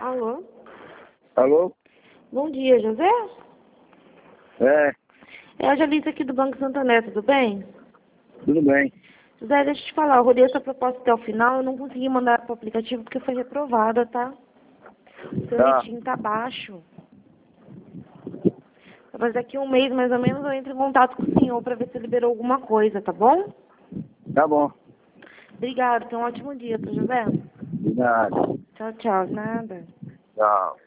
Alô? Alô? Bom dia, José? É, É a Jalisa aqui do Banco Santander, tudo bem? tudo bem. José, deixa eu te falar, eu rodei essa proposta até o final, eu não consegui mandar para o aplicativo porque foi reprovada, tá? O seu Tá, rating tá baixo. Mas daqui a um mês, mais ou menos, eu entro em contato com o senhor para ver se liberou alguma coisa, tá bom? tá bom. Obrigada, tenha um ótimo dia, tá, José? De nada. Tchau, tchau, nada. Tchau.